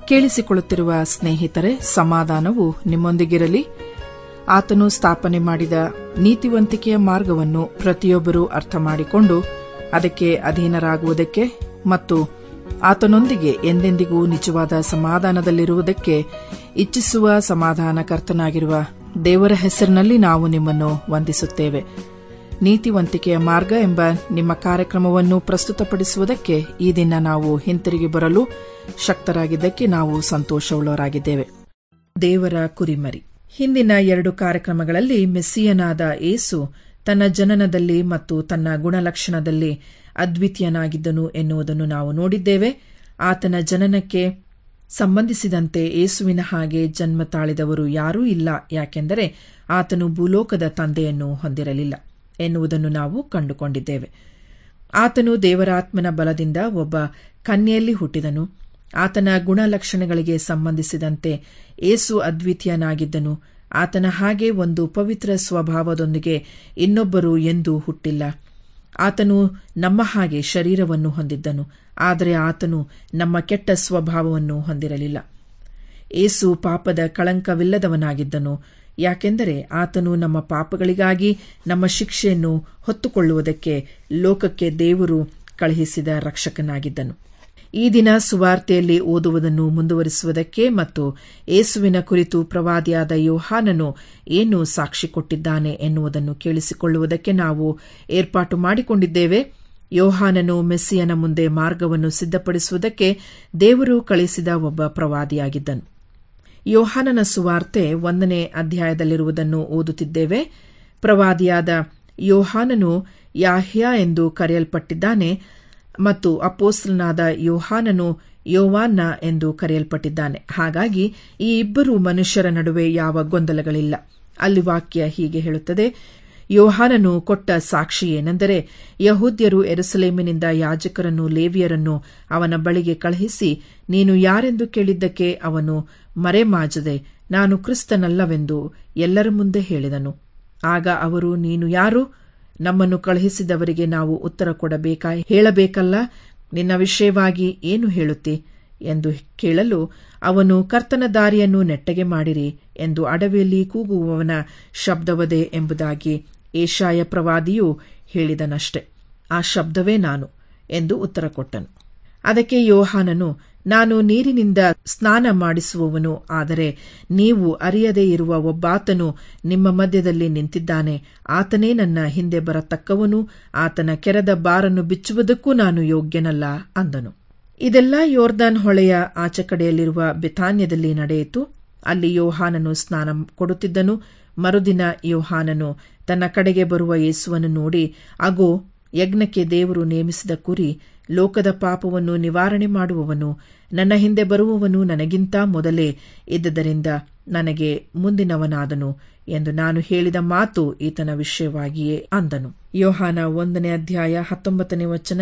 ಕೇಳಿಸಿಕೊಳ್ಳುತ್ತಿರುವ ಸ್ನೇಹಿತರೆ, ಸಮಾಧಾನವು ನಿಮ್ಮೊಂದಿಗಿರಲಿ. ಆತನು ಸ್ಥಾಪನೆ ಮಾಡಿದ ನೀತಿವಂತಿಕೆಯ ಮಾರ್ಗವನ್ನು ಪ್ರತಿಯೊಬ್ಬರೂ ಅರ್ಥ ಮಾಡಿಕೊಂಡು ಅದಕ್ಕೆ ಅಧೀನರಾಗುವುದಕ್ಕೆ ಮತ್ತು ಆತನೊಂದಿಗೆ ಎಂದೆಂದಿಗೂ ನಿಜವಾದ ಸಮಾಧಾನದಲ್ಲಿರುವುದಕ್ಕೆ ಇಚ್ಛಿಸುವ ಸಮಾಧಾನಕರ್ತನಾಗಿರುವ ದೇವರ ಹೆಸರಿನಲ್ಲಿ ನಾವು ನಿಮ್ಮನ್ನು ವಂದಿಸುತ್ತೇವೆ. ನೀತಿವಂತಿಕೆಯ ಮಾರ್ಗ ಎಂಬ ನಿಮ್ಮ ಕಾರ್ಯಕ್ರಮವನ್ನು ಪ್ರಸ್ತುತಪಡಿಸುವುದಕ್ಕೆ ಈ ದಿನ ನಾವು ಹಿಂತಿರುಗಿ ಬರಲು ಶಕ್ತರಾಗಿದ್ದಕ್ಕೆ ನಾವು ಸಂತೋಷವುಳ್ಳವರಾಗಿದ್ದೇವೆ. ದೇವರ ಕುರಿಮರಿ. ಹಿಂದಿನ 2 ಕಾರ್ಯಕ್ರಮಗಳಲ್ಲಿ ಮೆಸ್ಸಿಯನಾದ ಯೇಸು ತನ್ನ ಜನನದಲ್ಲಿ ಮತ್ತು ತನ್ನ ಗುಣಲಕ್ಷಣದಲ್ಲಿ ಅದ್ವಿತೀಯನಾಗಿದ್ದನು ಎನ್ನುವುದನ್ನು ನಾವು ನೋಡಿದ್ದೇವೆ. ಆತನ ಜನನಕ್ಕೆ ಸಂಬಂಧಿಸಿದಂತೆ ಯೇಸುವಿನ ಹಾಗೆ ಜನ್ಮ ತಾಳಿದವರು ಯಾರೂ ಇಲ್ಲ, ಯಾಕೆಂದರೆ ಆತನು ಭೂಲೋಕದ ತಂದೆಯನ್ನು ಹೊಂದಿರಲಿಲ್ಲ ಎನ್ನುವುದನ್ನು ನಾವು ಕಂಡುಕೊಂಡಿದ್ದೇವೆ. ಆತನು ದೇವರಾತ್ಮನ ಬಲದಿಂದ ಒಬ್ಬ ಕನ್ಯೆಯಲ್ಲಿ ಹುಟ್ಟಿದನು. ಆತನ ಗುಣಲಕ್ಷಣಗಳಿಗೆ ಸಂಬಂಧಿಸಿದಂತೆ ಯೇಸು ಅದ್ವಿತೀಯನಾಗಿದ್ದನು. ಆತನ ಹಾಗೆ ಒಂದು ಪವಿತ್ರ ಸ್ವಭಾವದೊಂದಿಗೆ ಇನ್ನೊಬ್ಬರು ಎಂದೂ ಹುಟ್ಟಿಲ್ಲ. ಆತನು ನಮ್ಮ ಹಾಗೆ ಶರೀರವನ್ನು ಹೊಂದಿದ್ದನು, ಆದರೆ ಆತನು ನಮ್ಮ ಕೆಟ್ಟ ಸ್ವಭಾವವನ್ನು ಹೊಂದಿರಲಿಲ್ಲ. ಯೇಸು ಪಾಪದ ಕಳಂಕವಿಲ್ಲದವನಾಗಿದ್ದನು, ಯಾಕೆಂದರೆ ಆತನು ನಮ್ಮ ಪಾಪಗಳಿಗಾಗಿ ನಮ್ಮ ಶಿಕ್ಷೆಯನ್ನು ಹೊತ್ತುಕೊಳ್ಳುವುದಕ್ಕೆ ಲೋಕಕ್ಕೆ ದೇವರು ಕಳುಹಿಸಿದ ರಕ್ಷಕನಾಗಿದ್ದನು. ಈ ದಿನ ಸುವಾರ್ತೆಯಲ್ಲಿ ಓದುವುದನ್ನು ಮುಂದುವರಿಸುವುದಕ್ಕೆ ಮತ್ತು ಯೇಸುವಿನ ಕುರಿತು ಪ್ರವಾದಿಯಾದ ಯೋಹಾನನು ಏನು ಸಾಕ್ಷಿ ಕೊಟ್ಟಿದ್ದಾನೆ ಎನ್ನುವುದನ್ನು ಕೇಳಿಸಿಕೊಳ್ಳುವುದಕ್ಕೆ ನಾವು ಏರ್ಪಾಟು ಮಾಡಿಕೊಂಡಿದ್ದೇವೆ. ಯೋಹಾನನು ಮೆಸ್ಸಿಯನ ಮುಂದೆ ಮಾರ್ಗವನ್ನು ಸಿದ್ಧಪಡಿಸುವುದಕ್ಕೆ ದೇವರು ಕಳುಹಿಸಿದ ಒಬ್ಬ ಪ್ರವಾದಿಯಾಗಿದ್ದನು. ಯೋಹಾನನ ಸುವಾರ್ತೆ 1ನೇ ಅಧ್ಯಾಯದಲ್ಲಿರುವುದನ್ನು ಓದುತ್ತಿದ್ದೇವೆ. ಪ್ರವಾದಿಯಾದ ಯೋಹಾನನು ಯಾಹ್ಯ ಎಂದು ಕರೆಯಲ್ಪಟ್ಟಿದ್ದಾನೆ ಮತ್ತು ಅಪೊಸ್ತಲನಾದ ಯೋಹಾನನು ಯೋವಾನ್ನ ಎಂದು ಕರೆಯಲ್ಪಟ್ಟಿದ್ದಾನೆ. ಹಾಗಾಗಿ ಈ ಇಬ್ಬರು ಮನುಷ್ಯರ ನಡುವೆ ಯಾವ ಗೊಂದಲಗಳಿಲ್ಲ. ಅಲ್ಲಿ ವಾಕ್ಯ ಹೀಗೆ ಹೇಳುತ್ತದೆ: ಯೋಹಾನನು ಕೊಟ್ಟ ಸಾಕ್ಷಿ ಏನೆಂದರೆ, ಯಹೂದ್ಯರು ಯೆರೂಸಲೇಮಿನಿಂದ ಯಾಜಕರನ್ನು ಲೇವಿಯರನ್ನು ಅವನ ಬಳಿಗೆ ಕಳುಹಿಸಿ, ನೀನು ಯಾರೆಂದು ಕೇಳಿದ್ದಕ್ಕೆ ಅವನು ಮರೆಮಾಚದೆ ನಾನು ಕ್ರಿಸ್ತನಲ್ಲವೆಂದು ಎಲ್ಲರ ಮುಂದೆ ಹೇಳಿದನು. ಆಗ ಅವರು, ನೀನು ಯಾರು? ನಮ್ಮನ್ನು ಕಳುಹಿಸಿದವರಿಗೆ ನಾವು ಉತ್ತರ ಹೇಳಬೇಕಲ್ಲ, ನಿನ್ನ ವಿಷಯವಾಗಿ ಏನು ಹೇಳುತ್ತಿ ಎಂದು ಕೇಳಲು, ಅವನು, ಕರ್ತನ ದಾರಿಯನ್ನು ನೆಟ್ಟಗೆ ಮಾಡಿರಿ ಎಂದು ಅಡವಿಯಲ್ಲಿ ಕೂಗುವವನ ಶಬ್ದವದೇ ಎಂಬುದಾಗಿ ಯೆಶಾಯ ಪ್ರವಾದಿಯು ಹೇಳಿದನಷ್ಟೆ. ಆ ಶಬ್ದವೇ ನಾನು ಎಂದು ಉತ್ತರ ಕೊಟ್ಟನು. ಅದಕ್ಕೆ ಯೋಹಾನನು, ನಾನು ನೀರಿನಿಂದ ಸ್ನಾನ ಮಾಡಿಸುವವನು, ಆದರೆ ನೀವು ಅರಿಯದೇ ಇರುವ ಒಬ್ಬಾತನು ನಿಮ್ಮ ಮಧ್ಯದಲ್ಲಿ ನಿಂತಿದ್ದಾನೆ. ಆತನೇ ನನ್ನ ಹಿಂದೆ ಬರತಕ್ಕವನು. ಆತನ ಕೆರದ ಬಾರನ್ನು ಬಿಚ್ಚುವುದಕ್ಕೂ ನಾನು ಯೋಗ್ಯನಲ್ಲ ಅಂದನು. ಇದೆಲ್ಲ ಯೋರ್ದಾನ್ ಹೊಳೆಯ ಆಚೆ ಕಡೆಯಲ್ಲಿರುವ ಬೆಥಾನ್ಯದಲ್ಲಿ ನಡೆಯಿತು. ಅಲ್ಲಿ ಯೋಹಾನನು ಸ್ನಾನ ಕೊಡುತ್ತಿದ್ದನು. ಮರುದಿನ ಯೋಹಾನನು ತನ್ನ ಕಡೆಗೆ ಬರುವ ಯೇಸುವನ್ನು ನೋಡಿ, ಅಗೋ, ಯಜ್ಞಕ್ಕೆ ದೇವರು ನೇಮಿಸಿದ ಕುರಿ, ಲೋಕದ ಪಾಪವನ್ನು ನಿವಾರಣೆ ಮಾಡುವವನು, ನನ್ನ ಹಿಂದೆ ಬರುವವನು ನನಗಿಂತ ಮೊದಲೇ ಇದ್ದದರಿಂದ ನನಗೆ ಮುಂದಿನವನಾದನು ಎಂದು ನಾನು ಹೇಳಿದ ಮಾತು ಈತನ ವಿಷಯವಾಗಿಯೇ ಅಂದನು. ಯೋಹಾನ 1ನೇ ಅಧ್ಯಾಯ 19ನೇ ವಚನ,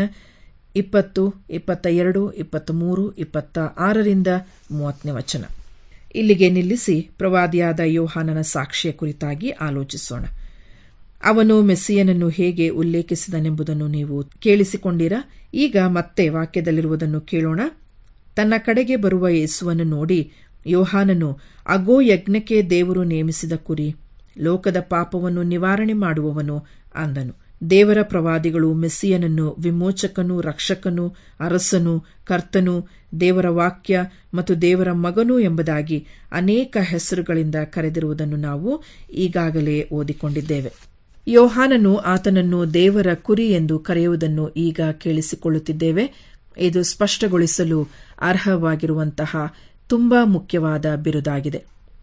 20, 22, 23, 26ರಿಂದ 30ನೇ ವಚನ. ಇಲ್ಲಿಗೆ ನಿಲ್ಲಿಸಿ ಪ್ರವಾದಿಯಾದ ಯೋಹಾನನ ಸಾಕ್ಷಿಯ ಕುರಿತಾಗಿ ಆಲೋಚಿಸೋಣ. ಅವನು ಮೆಸ್ಸಿಯನನ್ನು ಹೇಗೆ ಉಲ್ಲೇಖಿಸಿದನೆಂಬುದನ್ನು ನೀವು ಕೇಳಿಸಿಕೊಂಡಿರಾ. ಈಗ ಮತ್ತೆ ವಾಕ್ಯದಲ್ಲಿರುವುದನ್ನು ಕೇಳೋಣ. ತನ್ನ ಕಡೆಗೆ ಬರುವ ಯೇಸುವನ್ನು ನೋಡಿ ಯೋಹಾನನು, ಅಗೋ, ಯಜ್ಞಕ್ಕೆ ದೇವರು ನೇಮಿಸಿದ ಕುರಿ, ಲೋಕದ ಪಾಪವನ್ನು ನಿವಾರಣೆ ಮಾಡುವವನು ಅಂದನು. ದೇವರ ಪ್ರವಾದಿಗಳು ಮೆಸ್ಸಿಯನನ್ನು ವಿಮೋಚಕನು, ರಕ್ಷಕನು, ಅರಸನು, ಕರ್ತನು, ದೇವರ ವಾಕ್ಯ ಮತ್ತು ದೇವರ ಮಗನು ಎಂಬುದಾಗಿ ಅನೇಕ ಹೆಸರುಗಳಿಂದ ಕರೆದಿರುವುದನ್ನು ನಾವು ಈಗಾಗಲೇ ಓದಿಕೊಂಡಿದ್ದೇವೆ. ಯೋಹಾನನು ಆತನನ್ನು ದೇವರ ಕುರಿ ಎಂದು ಕರೆಯುವುದನ್ನು ಈಗ ಕೇಳಿಸಿಕೊಳ್ಳುತ್ತಿದ್ದೇವೆ. ಇದು ಸ್ಪಷ್ಟಗೊಳಿಸಲು ಅರ್ಹವಾಗಿರುವಂತಹ ತುಂಬಾ ಮುಖ್ಯವಾದ ಬಿರುದಾಗಿದೆ.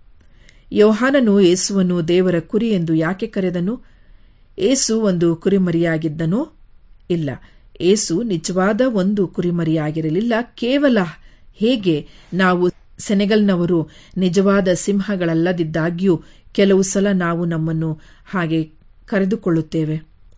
ಯೋಹಾನನು ಯೇಸುವನ್ನು ದೇವರ ಕುರಿ ಎಂದು ಯಾಕೆ ಕರೆದನು? ಯೇಸು ಒಂದು ಕುರಿಮರಿಯಾಗಿದ್ದನೋ? ಇಲ್ಲ, ಯೇಸು ನಿಜವಾದ ಒಂದು ಕುರಿಮರಿಯಾಗಿರಲಿಲ್ಲ. ಕೇವಲ ಹೇಗೆ ನಾವು ಸೆನೆಗಲ್ನವರು ನಿಜವಾದ ಸಿಂಹಗಳಲ್ಲದಿದ್ದಾಗ್ಯೂ ಕೆಲವು ಸಲ ನಾವು ನಮ್ಮನ್ನು ಹಾಗೆ ಕರೆದುಕೊಳ್ಳುತ್ತೇವೆ.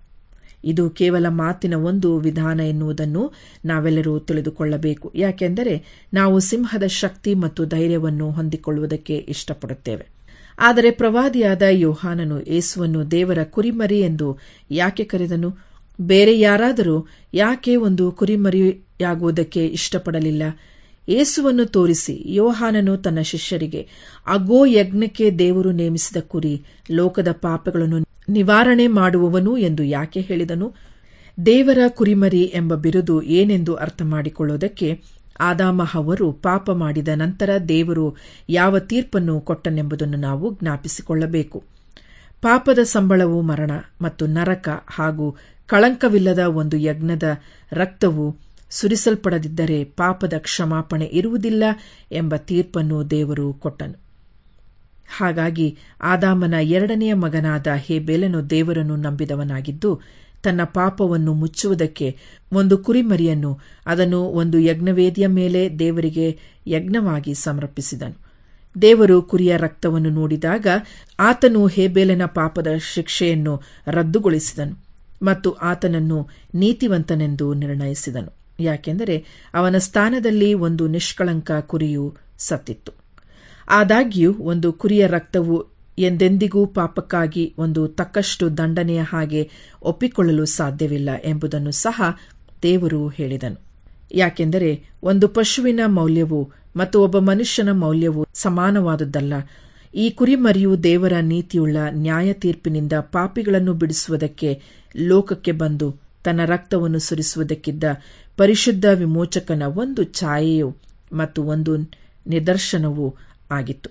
ಇದು ಕೇವಲ ಮಾತಿನ ಒಂದು ವಿಧಾನ ಎನ್ನುವುದನ್ನು ನಾವೆಲ್ಲರೂ ತಿಳಿದುಕೊಳ್ಳಬೇಕು. ಯಾಕೆಂದರೆ ನಾವು ಸಿಂಹದ ಶಕ್ತಿ ಮತ್ತು ಧೈರ್ಯವನ್ನು ಹೊಂದಿಕೊಳ್ಳುವುದಕ್ಕೆ ಇಷ್ಟಪಡುತ್ತೇವೆ. ಆದರೆ ಪ್ರವಾದಿಯಾದ ಯೋಹಾನನು ಯೇಸುವನ್ನು ದೇವರ ಕುರಿಮರಿ ಎಂದು ಯಾಕೆ ಕರೆದನು? ಬೇರೆ ಯಾರಾದರೂ ಯಾಕೆ ಒಂದು ಕುರಿಮರಿಯಾಗುವುದಕ್ಕೆ ಇಷ್ಟಪಡಲಿಲ್ಲ? ಯೇಸುವನ್ನು ತೋರಿಸಿ ಯೋಹಾನನು ತನ್ನ ಶಿಷ್ಯರಿಗೆ, ಅಗೋ ಯಜ್ಞಕ್ಕೆ ದೇವರು ನೇಮಿಸಿದ ಕುರಿ, ಲೋಕದ ಪಾಪಗಳನ್ನು ನಿವಾರಣೆ ಮಾಡುವವನು ಎಂದು ಯಾಕೆ ಹೇಳಿದನು? ದೇವರ ಕುರಿಮರಿ ಎಂಬ ಬಿರುದು ಏನೆಂದು ಅರ್ಥ ಮಾಡಿಕೊಳ್ಳುವುದಕ್ಕೆ ಆದಾಮ ಹವ್ವರು ಪಾಪ ಮಾಡಿದ ನಂತರ ದೇವರು ಯಾವ ತೀರ್ಪನ್ನು ಕೊಟ್ಟನೆಂಬುದನ್ನು ನಾವು ಜ್ಞಾಪಿಸಿಕೊಳ್ಳಬೇಕು. ಪಾಪದ ಸಂಬಳವು ಮರಣ ಮತ್ತು ನರಕ ಹಾಗೂ ಕಳಂಕವಿಲ್ಲದ ಒಂದು ಯಜ್ಞದ ರಕ್ತವು ಸುರಿಸಲ್ಪಡದಿದ್ದರೆ ಪಾಪದ ಕ್ಷಮಾಪಣೆ ಇರುವುದಿಲ್ಲ ಎಂಬ ತೀರ್ಪನ್ನು ದೇವರು ಕೊಟ್ಟನು. ಹಾಗಾಗಿ ಆದಾಮನ ಎರಡನೆಯ ಮಗನಾದ ಹೇಬೇಲನು ದೇವರನ್ನು ನಂಬಿದವನಾಗಿದ್ದು ತನ್ನ ಪಾಪವನ್ನು ಮುಚ್ಚುವುದಕ್ಕೆ ಒಂದು ಕುರಿಮರಿಯನ್ನು ಅದನ್ನು ಒಂದು ಯಜ್ಞವೇದಿಯ ಮೇಲೆ ದೇವರಿಗೆ ಯಜ್ಞವಾಗಿ ಸಮರ್ಪಿಸಿದನು. ದೇವರು ಕುರಿಯ ರಕ್ತವನ್ನು ನೋಡಿದಾಗ ಆತನು ಹೇಬೇಲನ ಪಾಪದ ಶಿಕ್ಷೆಯನ್ನು ರದ್ದುಗೊಳಿಸಿದನು ಮತ್ತು ಆತನನ್ನು ನೀತಿವಂತನೆಂದು ನಿರ್ಣಯಿಸಿದನು. ಯಾಕೆಂದರೆ ಅವನ ಸ್ಥಾನದಲ್ಲಿ ಒಂದು ನಿಷ್ಕಳಂಕ ಕುರಿಯು ಸತ್ತಿತ್ತು. ಆದಾಗ್ಯೂ ಒಂದು ಕುರಿಯ ರಕ್ತವು ಎಂದೆಂದಿಗೂ ಪಾಪಕ್ಕಾಗಿ ಒಂದು ತಕ್ಕಷ್ಟು ದಂಡನೆಯ ಹಾಗೆ ಒಪ್ಪಿಕೊಳ್ಳಲು ಸಾಧ್ಯವಿಲ್ಲ ಎಂಬುದನ್ನು ಸಹ ದೇವರು ಹೇಳಿದನು. ಯಾಕೆಂದರೆ ಒಂದು ಪಶುವಿನ ಮೌಲ್ಯವು ಮತ್ತು ಒಬ್ಬ ಮನುಷ್ಯನ ಮೌಲ್ಯವು ಸಮಾನವಾದುದಲ್ಲ. ಈ ಕುರಿಮರಿಯು ದೇವರ ನೀತಿಯುಳ್ಳ ನ್ಯಾಯ ತೀರ್ಪಿನಿಂದ ಪಾಪಿಗಳನ್ನು ಬಿಡಿಸುವುದಕ್ಕೆ ಲೋಕಕ್ಕೆ ಬಂದು ತನ್ನ ರಕ್ತವನ್ನು ಸುರಿಸುವುದಕ್ಕಿದ್ದ ಪರಿಶುದ್ಧ ವಿಮೋಚಕನ ಒಂದು ಛಾಯೆಯು ಮತ್ತು ಒಂದು ನಿದರ್ಶನವೂ ಆಗಿತ್ತು.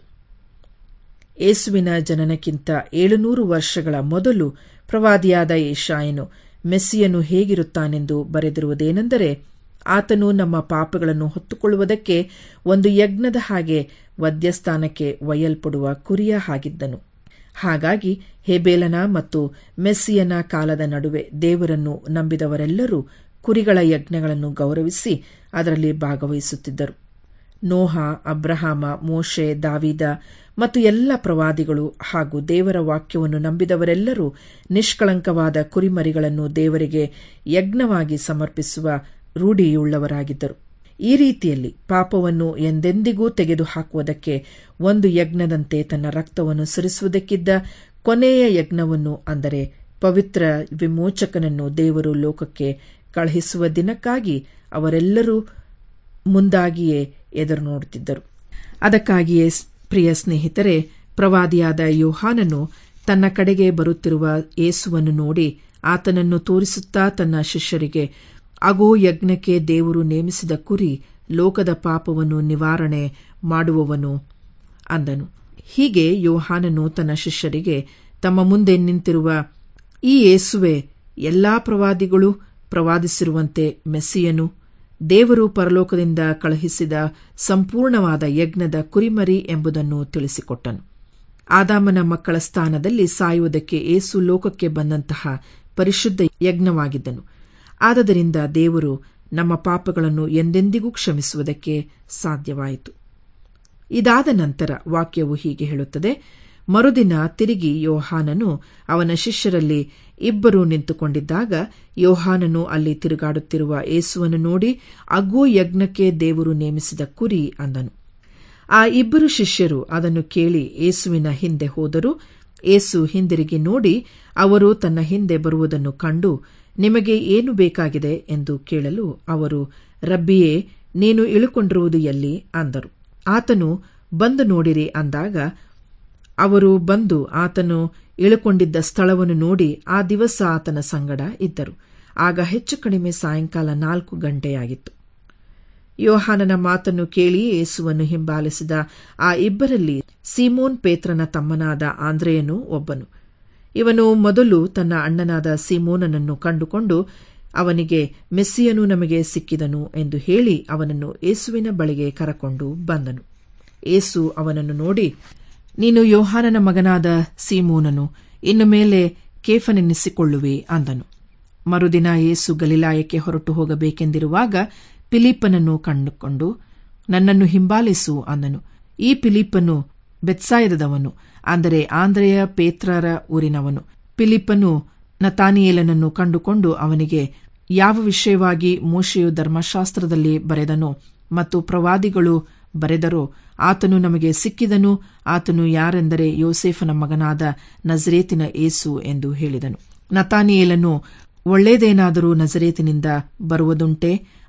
ಯೇಸುವಿನ ಜನನಕ್ಕಿಂತ 700 ವರ್ಷಗಳ ಮೊದಲು ಪ್ರವಾದಿಯಾದ ಯೆಶಾಯನು ಮೆಸ್ಸಿಯನು ಹೇಗಿರುತ್ತಾನೆಂದು ಬರೆದಿರುವುದೇನೆಂದರೆ, ಆತನು ನಮ್ಮ ಪಾಪಗಳನ್ನು ಹೊತ್ತುಕೊಳ್ಳುವುದಕ್ಕೆ ಒಂದು ಯಜ್ಞದ ಹಾಗೆ ವಧ್ಯಸ್ಥಾನಕ್ಕೆ ಒಯ್ಯಲ್ಪಡುವ ಕುರಿಯ ಹಾಗಿದ್ದನು. ಹಾಗಾಗಿ ಹೇಬೇಲನ ಮತ್ತು ಮೆಸ್ಸಿಯನ ಕಾಲದ ನಡುವೆ ದೇವರನ್ನು ನಂಬಿದವರೆಲ್ಲರೂ ಕುರಿಗಳ ಯಜ್ಞಗಳನ್ನು ಗೌರವಿಸಿ ಅದರಲ್ಲಿ ಭಾಗವಹಿಸುತ್ತಿದ್ದರು. ನೋಹ, ಅಬ್ರಹಾಮ, ಮೋಶೆ, ದಾವೀದ ಮತ್ತು ಎಲ್ಲ ಪ್ರವಾದಿಗಳು ಹಾಗೂ ದೇವರ ವಾಕ್ಯವನ್ನು ನಂಬಿದವರೆಲ್ಲರೂ ನಿಷ್ಕಳಂಕವಾದ ಕುರಿಮರಿಗಳನ್ನು ದೇವರಿಗೆ ಯಜ್ಞವಾಗಿ ಸಮರ್ಪಿಸುವ ರೂಢಿಯುಳ್ಳವರಾಗಿದ್ದರು. ಈ ರೀತಿಯಲ್ಲಿ ಪಾಪವನ್ನು ಎಂದೆಂದಿಗೂ ತೆಗೆದುಹಾಕುವುದಕ್ಕೆ ಒಂದು ಯಜ್ಞದಂತೆ ತನ್ನ ರಕ್ತವನ್ನು ಸುರಿಸುವುದಕ್ಕಿದ್ದ ಕೊನೆಯ ಯಜ್ಞವನ್ನು, ಅಂದರೆ ಪವಿತ್ರ ವಿಮೋಚಕನನ್ನು ದೇವರು ಲೋಕಕ್ಕೆ ಕಳುಹಿಸುವ ದಿನಕ್ಕಾಗಿ ಅವರೆಲ್ಲರೂ ಮುಂದಾಗಿಯೇ ಎದುರು ನೋಡುತ್ತಿದ್ದರು. ಅದಕ್ಕಾಗಿಯೇ ಪ್ರಿಯ ಸ್ನೇಹಿತರೆ, ಪ್ರವಾದಿಯಾದ ಯೋಹಾನನು ತನ್ನ ಕಡೆಗೆ ಬರುತ್ತಿರುವ ಯೇಸುವನ್ನು ನೋಡಿ ಆತನನ್ನು ತೋರಿಸುತ್ತಾ ತನ್ನ ಶಿಷ್ಯರಿಗೆ, ಅಗೋ ಯಜ್ಞಕ್ಕೆ ದೇವರು ನೇಮಿಸಿದ ಕುರಿ, ಲೋಕದ ಪಾಪವನ್ನು ನಿವಾರಣೆ ಮಾಡುವವನು ಅಂದನು. ಹೀಗೆ ಯೋಹಾನನು ತನ್ನ ಶಿಷ್ಯರಿಗೆ ತಮ್ಮ ಮುಂದೆ ನಿಂತಿರುವ ಈ ಯೇಸುವೆ ಎಲ್ಲಾ ಪ್ರವಾದಿಗಳು ಪ್ರವಾದಿಸಿರುವಂತೆ ಮೆಸ್ಸಿಯನು, ದೇವರು ಪರಲೋಕದಿಂದ ಕಳುಹಿಸಿದ ಸಂಪೂರ್ಣವಾದ ಯಜ್ಞದ ಕುರಿಮರಿ ಎಂಬುದನ್ನು ತಿಳಿಸಿಕೊಟ್ಟನು. ಆದಾಮನ ಮಕ್ಕಳ ಸ್ಥಾನದಲ್ಲಿ ಸಾಯುವುದಕ್ಕೆ ಯೇಸು ಲೋಕಕ್ಕೆ ಬಂದಂತಹ ಪರಿಶುದ್ಧ ಯಜ್ಞವಾಗಿದ್ದನು. ಆದದರಿಂದ ದೇವರು ನಮ್ಮ ಪಾಪಗಳನ್ನು ಎಂದೆಂದಿಗೂ ಕ್ಷಮಿಸುವುದಕ್ಕೆ ಸಾಧ್ಯವಾಯಿತು. ಇದಾದ ನಂತರ ವಾಕ್ಯವು ಹೀಗೆ ಹೇಳುತ್ತದೆ, ಮರುದಿನ ತಿರುಗಿ ಯೋಹಾನನು ಅವನ ಶಿಷ್ಯರಲ್ಲಿ ಇಬ್ಬರು ನಿಂತುಕೊಂಡಿದ್ದಾಗ ಯೋಹಾನನು ಅಲ್ಲಿ ತಿರುಗಾಡುತ್ತಿರುವ ಯೇಸುವನ್ನು ನೋಡಿ, ಅಗೋ ಯಜ್ಞಕ್ಕೆ ದೇವರು ನೇಮಿಸಿದ ಕುರಿ ಅಂದನು. ಆ ಇಬ್ಬರು ಶಿಷ್ಯರು ಅದನ್ನು ಕೇಳಿ ಯೇಸುವಿನ ಹಿಂದೆ ಹೋದರು. ಯೇಸು ಹಿಂದಿರುಗಿ ನೋಡಿ ಅವರು ತನ್ನ ಹಿಂದೆ ಬರುವುದನ್ನು ಕಂಡು, ನಿಮಗೆ ಏನು ಬೇಕಾಗಿದೆ ಎಂದು ಕೇಳಲು ಅವರು, ರಬ್ಬಿಯೇ, ನೀನು ಇಳುಕೊಂಡಿರುವುದು ಎಲ್ಲಿ ಅಂದರು. ಆತನು, ಬಂದು ನೋಡಿರಿ ಅಂದಾಗ ಅವರು ಬಂದು ಆತನು ಇಳುಕೊಂಡಿದ್ದ ಸ್ಥಳವನ್ನು ನೋಡಿ ಆ ದಿವಸ ಆತನ ಸಂಗಡ ಇದ್ದರು. ಆಗ ಹೆಚ್ಚು ಕಡಿಮೆ ಸಾಯಂಕಾಲ 4 ಗಂಟೆಯಾಗಿತ್ತು. ಯೋಹಾನನ ಮಾತನ್ನು ಕೇಳಿ ಯೇಸುವನ್ನು ಹಿಂಬಾಲಿಸಿದ ಆ ಇಬ್ಬರಲ್ಲಿ ಸೀಮೋನ್ ಪೇತ್ರನ ತಮ್ಮನಾದ ಆಂದ್ರೆಯನು ಒಬ್ಬನು. ಇವನು ಮೊದಲು ತನ್ನ ಅಣ್ಣನಾದ ಸೀಮೋನನನ್ನು ಕಂಡುಕೊಂಡು ಅವನಿಗೆ, ಮೆಸ್ಸಿಯನು ನಮಗೆ ಸಿಕ್ಕಿದನು ಎಂದು ಹೇಳಿ ಅವನನ್ನು ಯೇಸುವಿನ ಬಳಿಗೆ ಕರಕೊಂಡು ಬಂದನು. ಯೇಸು ಅವನನ್ನು ನೋಡಿ, ನೀನು ಯೋಹಾನನ ಮಗನಾದ ಸೀಮೋನನು, ಇನ್ನು ಮೇಲೆ ಕೇಫನೆನ್ನಿಸಿಕೊಳ್ಳುವೆ ಅಂದನು. ಮರುದಿನ ಯೇಸು ಗಲಿಲಾಯಕ್ಕೆ ಹೊರಟು ಹೋಗಬೇಕೆಂದಿರುವಾಗ ಫಿಲಿಪ್ಪನನ್ನು ಕಂಡುಕೊಂಡು, ನನ್ನನ್ನು ಹಿಂಬಾಲಿಸು ಅಂದನು. ಈ ಫಿಲಿಪ್ಪನು ಬೆತ್ಸಾಯಿದದವನು, ಅಂದರೆ ಆಂದ್ರೆಯ ಪೇತ್ರರ ಊರಿನವನು. ಫಿಲಿಪ್ಪನು ನತಾನಿಯೇಲನನ್ನು ಕಂಡುಕೊಂಡು ಅವನಿಗೆ, ಯಾವ ವಿಷಯವಾಗಿ ಮೋಶೆಯು ಧರ್ಮಶಾಸ್ತ್ರದಲ್ಲಿ ಬರೆದನೋ ಮತ್ತು ಪ್ರವಾದಿಗಳು ಬರೆದರೋ ಆತನು ನಮಗೆ ಸಿಕ್ಕಿದನು. ಆತನು ಯಾರೆಂದರೆ ಯೋಸೇಫನ ಮಗನಾದ ನಜರೇತಿನ ಯೇಸು ಎಂದು ಹೇಳಿದನು. ನತಾನಿಯೇಲನು, ಒಳ್ಳೆಯದೇನಾದರೂ ನಜರೇತಿನಿಂದ ಬರುವುದುಂಟೆ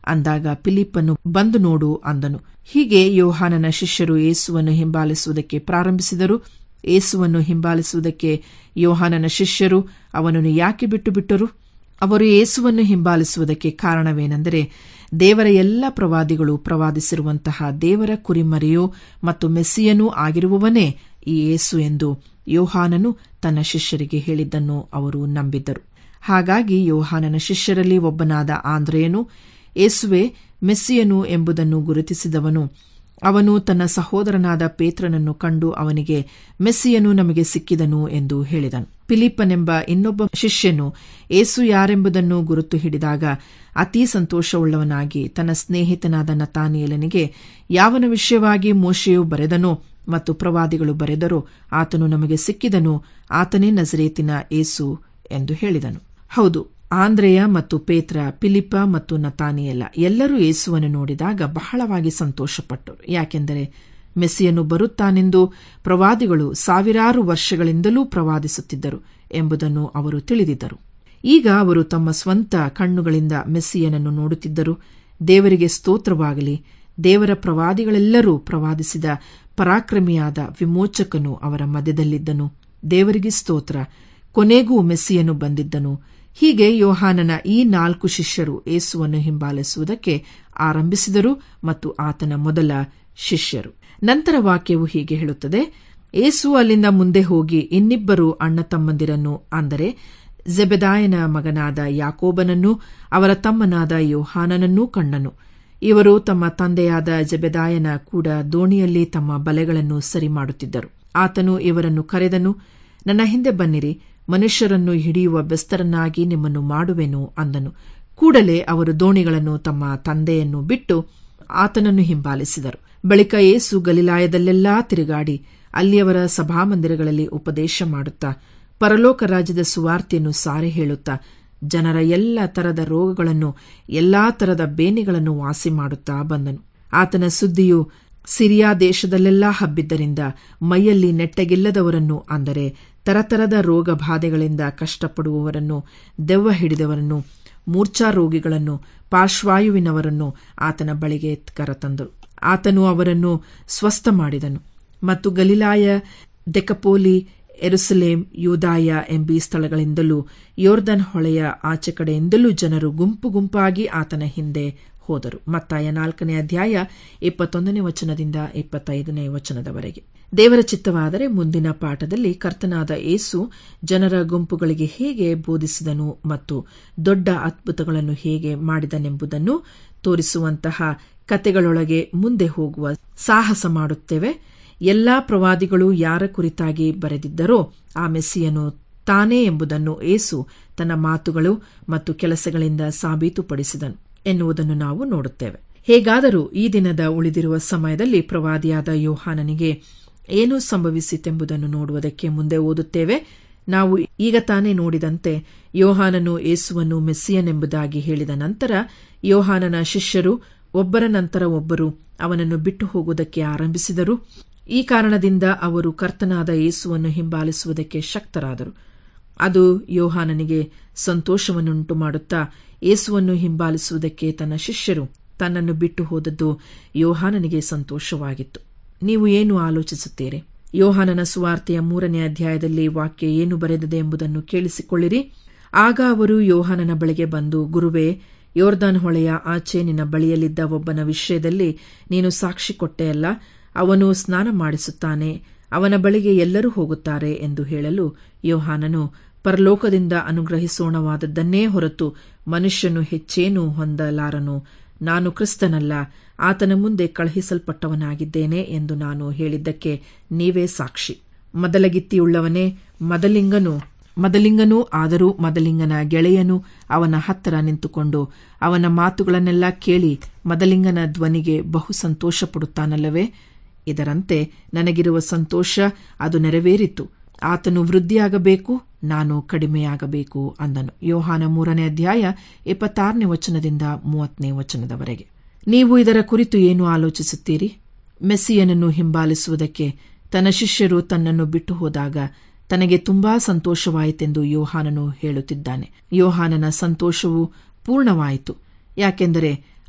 ಅಂದಾಗ ಫಿಲಿಪ್ಪನು ಬಂದು ನೋಡು ಅಂದನು. ಹೀಗೆ ಯೋಹಾನನ ಶಿಷ್ಯರು ಯೇಸುವನ್ನು ಹಿಂಬಾಲಿಸುವುದಕ್ಕೆ ಪ್ರಾರಂಭಿಸಿದರು. ಯೇಸುವನ್ನು ಹಿಂಬಾಲಿಸುವುದಕ್ಕೆ ಯೋಹಾನನ ಶಿಷ್ಯರು ಅವನನ್ನು ಯಾಕೆ ಬಿಟ್ಟರು? ಅವರು ಯೇಸುವನ್ನು ಹಿಂಬಾಲಿಸುವುದಕ್ಕೆ ಕಾರಣವೇನೆಂದರೆ, ದೇವರ ಎಲ್ಲ ಪ್ರವಾದಿಗಳು ಪ್ರವಾದಿಸಿರುವಂತಹ ದೇವರ ಕುರಿಮರಿಯೋ ಮತ್ತು ಮೆಸ್ಸಿಯನೂ ಆಗಿರುವವನೇ ಈ ಯೇಸು ಎಂದು ಯೋಹಾನನು ತನ್ನ ಶಿಷ್ಯರಿಗೆ ಹೇಳಿದ್ದನ್ನು ಅವರು ನಂಬಿದ್ದರು. ಹಾಗಾಗಿ ಯೋಹಾನನ ಶಿಷ್ಯರಲ್ಲಿ ಒಬ್ಬನಾದ ಆಂದ್ರೆಯನು ಯೇಸುವೆ ಮೆಸ್ಸಿಯನು ಎಂಬುದನ್ನು ಗುರುತಿಸಿದವನು. ಅವನು ತನ್ನ ಸಹೋದರನಾದ ಪೇತ್ರನನ್ನು ಕಂಡು ಅವನಿಗೆ, ಮೆಸ್ಸಿಯನು ನಮಗೆ ಸಿಕ್ಕಿದನು ಎಂದು ಹೇಳಿದನು. ಫಿಲಿಪ್ಪನೆಂಬ ಇನ್ನೊಬ್ಬ ಶಿಷ್ಯನು ಯೇಸು ಯಾರೆಂಬುದನ್ನು ಗುರುತು ಹಿಡಿದಾಗ ಅತೀ ಸಂತೋಷವುಳ್ಳವನಾಗಿ ತನ್ನ ಸ್ನೇಹಿತನಾದ ನತಾನಿಯೇಲನಿಗೆ, ಯಾವನ ವಿಷಯವಾಗಿ ಮೋಶೆಯು ಬರೆದನೋ ಮತ್ತು ಪ್ರವಾದಿಗಳು ಬರೆದರೋ ಆತನು ನಮಗೆ ಸಿಕ್ಕಿದನು, ಆತನೇ ನಜರೇತಿನ ಯೇಸು ಎಂದು ಹೇಳಿದನು. ಹೌದು, ಆಂದ್ರೆಯ ಮತ್ತು ಪೇತ್ರ, ಫಿಲಿಪ್ಪ ಮತ್ತು ನತಾನಿಯೇಲ ಎಲ್ಲರೂ ಯೇಸುವನ್ನು ನೋಡಿದಾಗ ಬಹಳವಾಗಿ ಸಂತೋಷಪಟ್ಟರು. ಯಾಕೆಂದರೆ ಮೆಸ್ಸಿಯನು ಬರುತ್ತಾನೆಂದು ಪ್ರವಾದಿಗಳು ಸಾವಿರಾರು ವರ್ಷಗಳಿಂದಲೂ ಪ್ರವಾದಿಸುತ್ತಿದ್ದರು ಎಂಬುದನ್ನು ಅವರು ತಿಳಿದಿದ್ದರು. ಈಗ ಅವರು ತಮ್ಮ ಸ್ವಂತ ಕಣ್ಣುಗಳಿಂದ ಮೆಸ್ಸಿಯನನ್ನು ನೋಡುತ್ತಿದ್ದರು. ದೇವರಿಗೆ ಸ್ತೋತ್ರವಾಗಲಿ. ದೇವರ ಪ್ರವಾದಿಗಳೆಲ್ಲರೂ ಪ್ರವಾದಿಸಿದ ಪರಾಕ್ರಮಿಯಾದ ವಿಮೋಚಕನು ಅವರ ಮಧ್ಯದಲ್ಲಿದ್ದನು. ದೇವರಿಗೆ ಸ್ತೋತ್ರ. ಕೊನೆಗೂ ಮೆಸ್ಸಿಯನು ಬಂದಿದ್ದನು. ಹೀಗೆ ಯೋಹಾನನ ಈ 4 ಶಿಷ್ಯರು ಯೇಸುವನ್ನು ಹಿಂಬಾಲಿಸುವುದಕ್ಕೆ ಆರಂಭಿಸಿದರು ಮತ್ತು ಆತನ ಮೊದಲ ಶಿಷ್ಯರು. ನಂತರ ವಾಕ್ಯವು ಹೀಗೆ ಹೇಳುತ್ತದೆ, ಯೇಸು ಅಲ್ಲಿಂದ ಮುಂದೆ ಹೋಗಿ ಇನ್ನಿಬ್ಬರು ಅಣ್ಣ ತಮ್ಮಂದಿರನ್ನು, ಅಂದರೆ ಜೆಬೆದಾಯನ ಮಗನಾದ ಯಾಕೋಬನನ್ನೂ ಅವರ ತಮ್ಮನಾದ ಯೋಹಾನನನ್ನೂ ಕಂಡನು. ಇವರು ತಮ್ಮ ತಂದೆಯಾದ ಜೆಬೆದಾಯನ ಕೂಡ ದೋಣಿಯಲ್ಲಿ ತಮ್ಮ ಬಲೆಗಳನ್ನು ಸರಿ ಮಾಡುತ್ತಿದ್ದರು. ಆತನು ಇವರನ್ನು ಕರೆದನು. ನನ್ನ ಹಿಂದೆ ಬನ್ನಿರಿ, ಮನುಷ್ಯರನ್ನು ಹಿಡಿಯುವ ಬೆಸ್ತರನ್ನಾಗಿ ನಿಮ್ಮನ್ನು ಮಾಡುವೆನು ಅಂದನು. ಕೂಡಲೇ ಅವರು ದೋಣಿಗಳನ್ನು ತಮ್ಮ ತಂದೆಯನ್ನು ಬಿಟ್ಟು ಆತನನ್ನು ಹಿಂಬಾಲಿಸಿದರು. ಬಳಿಕ ಯೇಸು ಗಲಿಲಾಯದಲ್ಲೆಲ್ಲಾ ತಿರುಗಾಡಿ ಅಲ್ಲಿಯವರ ಸಭಾಮಂದಿರಗಳಲ್ಲಿ ಉಪದೇಶ ಮಾಡುತ್ತಾ ಪರಲೋಕ ರಾಜ್ಯದ ಸುವಾರ್ತೆಯನ್ನು ಸಾರಿ ಹೇಳುತ್ತಾ ಜನರ ಎಲ್ಲ ತರದ ರೋಗಗಳನ್ನು, ಎಲ್ಲಾ ತರದ ಬೇನೆಗಳನ್ನು ವಾಸಿ ಮಾಡುತ್ತಾ ಬಂದನು. ಆತನ ಸುದ್ದಿಯು ಸಿರಿಯಾ ದೇಶದಲ್ಲೆಲ್ಲಾ ಹಬ್ಬಿದ್ದರಿಂದ ಮೈಯಲ್ಲಿ ನೆಟ್ಟಗಿಲ್ಲದವರನ್ನು, ಅಂದರೆ ತರತರದ ರೋಗ ಬಾಧೆಗಳಿಂದ ಕಷ್ಟಪಡುವವರನ್ನು, ದೆವ್ವ ಹಿಡಿದವರನ್ನು, ಮೂರ್ಛಾ ರೋಗಿಗಳನ್ನು, ಪಾರ್ಶ್ವಾಯುವಿನವರನ್ನು ಆತನ ಬಳಿಗೆ ಕರೆತಂದರು. ಆತನು ಅವರನ್ನು ಸ್ವಸ್ಥ ಮಾಡಿದನು. ಮತ್ತು ಗಲಿಲಾಯ, ದೆಕಪೋಲಿ, ಯೆರೂಸಲೇಮ್, ಯೂದಾಯ ಎಂಬೀ ಸ್ಥಳಗಳಿಂದಲೂ ಯೋರ್ದನ್ ಹೊಳೆಯ ಆಚೆ ಕಡೆಯಿಂದಲೂ ಜನರು ಗುಂಪು ಗುಂಪಾಗಿ ಆತನ ಹಿಂದೆ ಹೋದರು. ಮತ್ತಾಯ 4ನೇ ಅಧ್ಯಾಯ 21ನೇ ವಚನದಿಂದ 25ನೇ ವಚನದವರೆಗೆ. ದೇವರ ಚಿತ್ತವಾದರೆ ಮುಂದಿನ ಪಾಠದಲ್ಲಿ ಕರ್ತನಾದ ಯೇಸು ಜನರ ಗುಂಪುಗಳಿಗೆ ಹೇಗೆ ಬೋಧಿಸಿದನು ಮತ್ತು ದೊಡ್ಡ ಅದ್ಭುತಗಳನ್ನು ಹೇಗೆ ಮಾಡಿದನೆಂಬುದನ್ನು ತೋರಿಸುವಂತಹ ಕತೆಗಳೊಳಗೆ ಮುಂದೆ ಹೋಗುವ ಸಾಹಸ ಮಾಡುತ್ತೇವೆ. ಎಲ್ಲಾ ಪ್ರವಾದಿಗಳು ಯಾರ ಕುರಿತಾಗಿ ಬರೆದಿದ್ದರೋ ಆ ಮೆಸ್ಸಿಯನು ತಾನೇ ಎಂಬುದನ್ನು ಯೇಸು ತನ್ನ ಮಾತುಗಳು ಮತ್ತು ಕೆಲಸಗಳಿಂದ ಸಾಬೀತುಪಡಿಸಿದನು ಎನ್ನುವುದನ್ನು ನಾವು ನೋಡುತ್ತೇವೆ. ಹೇಗಾದರೂ ಈ ದಿನದ ಉಳಿದಿರುವ ಸಮಯದಲ್ಲಿ ಪ್ರವಾದಿಯಾದ ಯೋಹಾನನಿಗೆ ಏನು ಸಂಭವಿಸಿತೆಂಬುದನ್ನು ನೋಡುವುದಕ್ಕೆ ಮುಂದೆ ಓದುತ್ತೇವೆ. ನಾವು ಈಗ ತಾನೇ ನೋಡಿದಂತೆ ಯೋಹಾನನು ಯೇಸುವನ್ನು ಮೆಸ್ಸಿಯನೆಂಬುದಾಗಿ ಹೇಳಿದ ನಂತರ ಯೋಹಾನನ ಶಿಷ್ಯರು ಒಬ್ಬರ ನಂತರ ಒಬ್ಬರು ಅವನನ್ನು ಬಿಟ್ಟು ಹೋಗುವುದಕ್ಕೆ ಆರಂಭಿಸಿದರು. ಈ ಕಾರಣದಿಂದ ಅವರು ಕರ್ತನಾದ ಯೇಸುವನ್ನು ಹಿಂಬಾಲಿಸುವುದಕ್ಕೆ ಶಕ್ತರಾದರು. ಅದು ಯೋಹಾನನಿಗೆ ಸಂತೋಷವನ್ನುಂಟು ಮಾಡುತ್ತಾ ಯೇಸುವನ್ನು ಹಿಂಬಾಲಿಸುವುದಕ್ಕೆ ತನ್ನ ಶಿಷ್ಯರು ತನ್ನನ್ನು ಬಿಟ್ಟು ಹೋದದ್ದು ಯೋಹಾನನಿಗೆ ಸಂತೋಷವಾಗಿತ್ತು. ನೀವು ಏನು ಆಲೋಚಿಸುತ್ತೀರಿ? ಯೋಹಾನನ ಸುವಾರ್ತೆಯ 3ನೇ ಅಧ್ಯಾಯದಲ್ಲಿ ವಾಕ್ಯ ಏನು ಬರೆದಿದೆ ಎಂಬುದನ್ನು ಕೇಳಿಸಿಕೊಳ್ಳಿರಿ. ಆಗ ಅವರು ಯೋಹಾನನ ಬಳಿಗೆ ಬಂದು, ಗುರುವೇ, ಯೋರ್ದಾನ್ ಹೊಳೆಯ ಆಚೆ ನಿನ್ನ ಬಳಿಯಲ್ಲಿದ್ದ ಒಬ್ಬನ ವಿಷಯದಲ್ಲಿ ನೀನು ಸಾಕ್ಷಿ ಕೊಟ್ಟೆಯಲ್ಲ, ಅವನು ಸ್ನಾನ ಮಾಡಿಸುತ್ತಾನೆ, ಅವನ ಬಳಿಗೆ ಎಲ್ಲರೂ ಹೋಗುತ್ತಾರೆ ಎಂದು ಹೇಳಲು ಯೋಹಾನನು, ಪರಲೋಕದಿಂದ ಅನುಗ್ರಹಿಸೋಣವಾದದ್ದನ್ನೇ ಹೊರತು ಮನುಷ್ಯನು ಹೆಚ್ಚೇನೂ ಹೊಂದಲಾರನು. ನಾನು ಕ್ರಿಸ್ತನಲ್ಲ, ಆತನ ಮುಂದೆ ಕಳುಹಿಸಲ್ಪಟ್ಟವನಾಗಿದ್ದೇನೆ ಎಂದು ನಾನು ಹೇಳಿದ್ದಕ್ಕೆ ನೀವೇ ಸಾಕ್ಷಿ. ಮದಲಗಿತ್ತಿಯುಳ್ಳವನೇ, ಮದಲಿಂಗನೂ ಆದರೂ ಮದಲಿಂಗನ ಗೆಳೆಯನು ಅವನ ಹತ್ತಿರ ನಿಂತುಕೊಂಡು ಅವನ ಮಾತುಗಳನ್ನೆಲ್ಲ ಕೇಳಿ ಮದಲಿಂಗನ ಧ್ವನಿಗೆ ಬಹು ಸಂತೋಷ ಪಡುತ್ತಾನಲ್ಲವೇ? ಇದರಂತೆ ನನಗಿರುವ ಸಂತೋಷ ಅದು ನೆರವೇರಿತು. ಆತನು ವೃದ್ಧಿಯಾಗಬೇಕು, ನಾನು ಕಡಿಮೆಯಾಗಬೇಕು ಅಂದನು. ಯೋಹಾನ 3ನೇ ಅಧ್ಯಾಯ 26ನೇ ವಚನದಿಂದ 30ನೇ ವಚನದವರೆಗೆ. ನೀವು ಇದರ ಕುರಿತು ಏನು ಆಲೋಚಿಸುತ್ತೀರಿ? ಮೆಸ್ಸಿಯನನ್ನು ಹಿಂಬಾಲಿಸುವುದಕ್ಕೆ ತನ್ನ ಶಿಷ್ಯರು ತನ್ನನ್ನು ಬಿಟ್ಟು ಹೋದಾಗ ತನಗೆ ತುಂಬಾ ಸಂತೋಷವಾಯಿತೆಂದು ಯೋಹಾನನು ಹೇಳುತ್ತಿದ್ದಾನೆ. ಯೋಹಾನನ ಸಂತೋಷವು ಪೂರ್ಣವಾಯಿತು. ಯಾಕೆಂದರೆ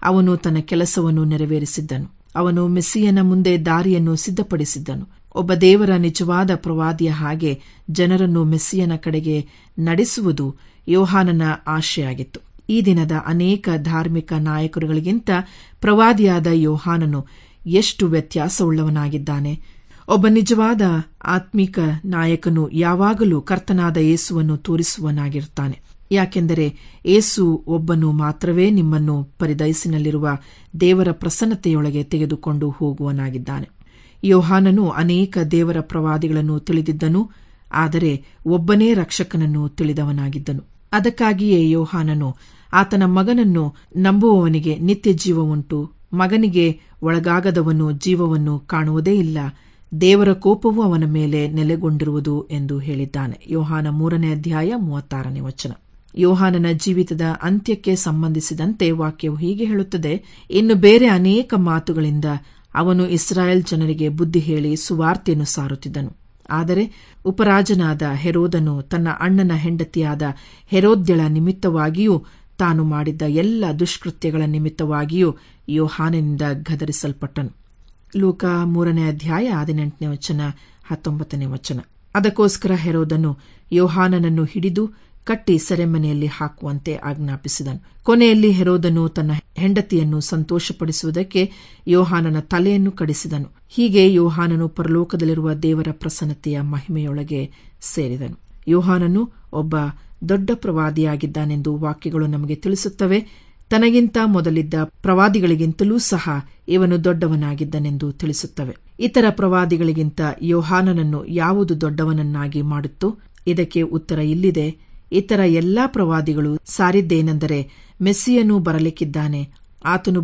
ಅವನು ತನ್ನ ಕೆಲಸವನ್ನು ನೆರವೇರಿಸಿದ್ದನು. ಅವನು ಮೆಸ್ಸಿಯನ ಮುಂದೆ ದಾರಿಯನ್ನು ಸಿದ್ಧಪಡಿಸಿದ್ದನು. ಒಬ್ಬ ದೇವರ ನಿಜವಾದ ಪ್ರವಾದಿಯ ಹಾಗೆ ಜನರನ್ನು ಮೆಸ್ಸಿಯನ ಕಡೆಗೆ ನಡೆಸುವುದು ಯೋಹಾನನ ಆಶೆಯಾಗಿತ್ತು. ಈ ದಿನದ ಅನೇಕ ಧಾರ್ಮಿಕ ನಾಯಕರುಗಳಿಗಿಂತ ಪ್ರವಾದಿಯಾದ ಯೋಹಾನನು ಎಷ್ಟು ವ್ಯತ್ಯಾಸವುಳ್ಳವನಾಗಿದ್ದಾನೆ. ಒಬ್ಬ ನಿಜವಾದ ಆತ್ಮಿಕ ನಾಯಕನು ಯಾವಾಗಲೂ ಕರ್ತನಾದ ಯೇಸುವನ್ನು ತೋರಿಸುವನಾಗಿರುತ್ತಾನೆ. ಯಾಕೆಂದರೆ ಯೇಸು ಒಬ್ಬನು ಮಾತ್ರವೇ ನಿಮ್ಮನ್ನು ಪರಿದಯಸಿನಲ್ಲಿರುವ ದೇವರ ಪ್ರಸನ್ನತೆಯೊಳಗೆ ತೆಗೆದುಕೊಂಡು ಹೋಗುವನಾಗಿದ್ದಾನೆ. ಯೋಹಾನನು ಅನೇಕ ದೇವರ ಪ್ರವಾದಿಗಳನ್ನು ತಿಳಿದಿದ್ದನು, ಆದರೆ ಒಬ್ಬನೇ ರಕ್ಷಕನನ್ನು ತಿಳಿದವನಾಗಿದ್ದನು. ಅದಕ್ಕಾಗಿಯೇ ಯೋಹಾನನು ಆತನ ಮಗನನ್ನು ನಂಬುವವನಿಗೆ ನಿತ್ಯ ಜೀವವುಂಟು, ಮಗನಿಗೆ ಒಳಗಾಗದವನು ಜೀವವನ್ನು ಕಾಣುವುದೇ ಇಲ್ಲ, ದೇವರ ಕೋಪವು ಅವನ ಮೇಲೆ ನೆಲೆಗೊಂಡಿರುವುದು ಎಂದು ಹೇಳಿದ್ದಾನೆ. ಯೋಹಾನ 3ನೇ ಅಧ್ಯಾಯ 36ನೇ ವಚನ. ಯೋಹಾನನ ಜೀವಿತದ ಅಂತ್ಯಕ್ಕೆ ಸಂಬಂಧಿಸಿದಂತೆ ವಾಕ್ಯವು ಹೀಗೆ ಹೇಳುತ್ತದೆ: ಇನ್ನು ಬೇರೆ ಅನೇಕ ಮಾತುಗಳಿಂದ ಅವನು ಇಸ್ರಾಯೇಲ್ ಜನರಿಗೆ ಬುದ್ಧಿ ಹೇಳಿ ಸುವಾರ್ತೆಯನ್ನು ಸಾರುತ್ತಿದ್ದನು. ಆದರೆ ಉಪರಾಜನಾದ ಹೆರೋದನು ತನ್ನ ಅಣ್ಣನ ಹೆಂಡತಿಯಾದ ಹೆರೋದ್ಯಳ ನಿಮಿತ್ತವಾಗಿಯೂ ತಾನು ಮಾಡಿದ್ದ ಎಲ್ಲ ದುಷ್ಕೃತ್ಯಗಳ ನಿಮಿತ್ತವಾಗಿಯೂ ಯೋಹಾನನಿಂದ ಗದರಿಸಲ್ಪಟ್ಟನು. ಲೂಕ 3ನೇ ಅಧ್ಯಾಯ 18ನೇ ವಚನ 19ನೇ ವಚನ. ಅದಕ್ಕೋಸ್ಕರ ಹೆರೋದನು ಯೋಹಾನನನ್ನು ಹಿಡಿದು ಕಟ್ಟಿ ಸೆರೆಮನೆಯಲ್ಲಿ ಹಾಕುವಂತೆ ಆಜ್ಞಾಪಿಸಿದನು. ಕೊನೆಯಲ್ಲಿ ಹೆರೋದನು ತನ್ನ ಹೆಂಡತಿಯನ್ನು ಸಂತೋಷಪಡಿಸುವುದಕ್ಕೆ ಯೋಹಾನನ ತಲೆಯನ್ನು ಕಡಿಸಿದನು. ಹೀಗೆ ಯೋಹಾನನು ಪರಲೋಕದಲ್ಲಿರುವ ದೇವರ ಪ್ರಸನ್ನತೆಯ ಮಹಿಮೆಯೊಳಗೆ ಸೇರಿದನು. ಯೋಹಾನನು ಒಬ್ಬ ದೊಡ್ಡ ಪ್ರವಾದಿಯಾಗಿದ್ದಾನೆಂದು ವಾಕ್ಯಗಳು ನಮಗೆ ತಿಳಿಸುತ್ತವೆ. ತನಗಿಂತ ಮೊದಲಿದ್ದ ಪ್ರವಾದಿಗಳಿಗಿಂತಲೂ ಸಹ ಇವನು ದೊಡ್ಡವನಾಗಿದ್ದನೆಂದು ತಿಳಿಸುತ್ತವೆ. ಇತರ ಪ್ರವಾದಿಗಳಿಗಿಂತ ಯೋಹಾನನನ್ನು ಯಾವುದು ದೊಡ್ಡವನನ್ನಾಗಿ ಮಾಡುತ್ತೋ? ಇದಕ್ಕೆ ಉತ್ತರ ಇಲ್ಲಿದೆ. ಇತರ ಎಲ್ಲಾ ಪ್ರವಾದಿಗಳು ಸಾರಿದ್ದೇನೆಂದರೆ ಮೆಸ್ಸಿಯನು ಬರಲಿಕ್ಕಿದ್ದಾನೆ, ಆತನು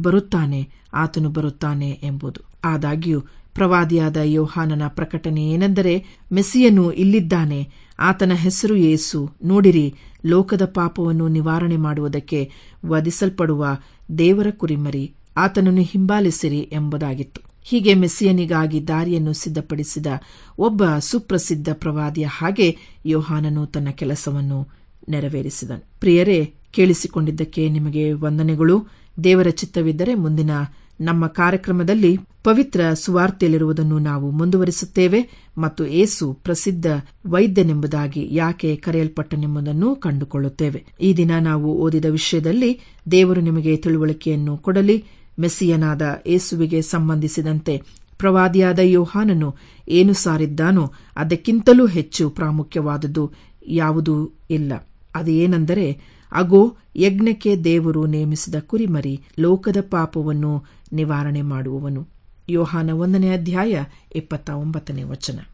ಬರುತ್ತಾನೆ ಎಂಬುದು. ಆದಾಗ್ಯೂ ಪ್ರವಾದಿಯಾದ ಯೋಹಾನನ ಪ್ರಕಟಣೆ ಏನೆಂದರೆ, ಮೆಸ್ಸಿಯನು ಇಲ್ಲಿದ್ದಾನೆ, ಆತನ ಹೆಸರು ಯೇಸು, ನೋಡಿರಿ, ಲೋಕದ ಪಾಪವನ್ನು ನಿವಾರಣೆ ಮಾಡುವುದಕ್ಕೆ ವಧಿಸಲ್ಪಡುವ ದೇವರ ಕುರಿಮರಿ, ಆತನನ್ನು ಹಿಂಬಾಲಿಸಿರಿ ಎಂಬುದಾಗಿತ್ತು. ಹೀಗೆ ಮೆಸ್ಸಿಯನಿಗಾಗಿ ದಾರಿಯನ್ನು ಸಿದ್ಧಪಡಿಸಿದ ಒಬ್ಬ ಸುಪ್ರಸಿದ್ಧ ಪ್ರವಾದಿಯ ಹಾಗೆ ಯೋಹಾನನು ತನ್ನ ಕೆಲಸವನ್ನು ನೆರವೇರಿಸಿದನು. ಪ್ರಿಯರೇ, ಕೇಳಿಸಿಕೊಂಡಿದ್ದಕ್ಕೆ ನಿಮಗೆ ವಂದನೆಗಳು. ದೇವರ ಚಿತ್ತವಿದ್ದರೆ ಮುಂದಿನ ನಮ್ಮ ಕಾರ್ಯಕ್ರಮದಲ್ಲಿ ಪವಿತ್ರ ಸುವಾರ್ತೆಯಲ್ಲಿರುವುದನ್ನು ನಾವು ಮುಂದುವರಿಸುತ್ತೇವೆ ಮತ್ತು ಯೇಸು ಪ್ರಸಿದ್ಧ ವೈದ್ಯನೆಂಬುದಾಗಿ ಯಾಕೆ ಕರೆಯಲ್ಪಟ್ಟನೆಂಬುದನ್ನು ಕಂಡುಕೊಳ್ಳುತ್ತೇವೆ. ಈ ದಿನ ನಾವು ಓದಿದ ವಿಷಯದಲ್ಲಿ ದೇವರು ನಿಮಗೆ ತಿಳುವಳಿಕೆಯನ್ನು ಕೊಡಲಿ. ಮೆಸ್ಸಿಯನಾದ ಯೇಸುವಿಗೆ ಸಂಬಂಧಿಸಿದಂತೆ ಪ್ರವಾದಿಯಾದ ಯೋಹಾನನು ಏನು ಸಾರಿದ್ದಾನೋ ಅದಕ್ಕಿಂತಲೂ ಹೆಚ್ಚು ಪ್ರಾಮುಖ್ಯವಾದದ್ದು ಯಾವುದೂ ಇಲ್ಲ. ಅದು ಏನೆಂದರೆ, ಅಗೋ, ಯಜ್ಞಕ್ಕೆ ದೇವರು ನೇಮಿಸಿದ ಕುರಿಮರಿ, ಲೋಕದ ಪಾಪವನ್ನು ನಿವಾರಣೆ ಮಾಡುವವನು. ಯೋಹಾನ 1ನೇ ಅಧ್ಯಾಯ 29ನೇ ವಚನ.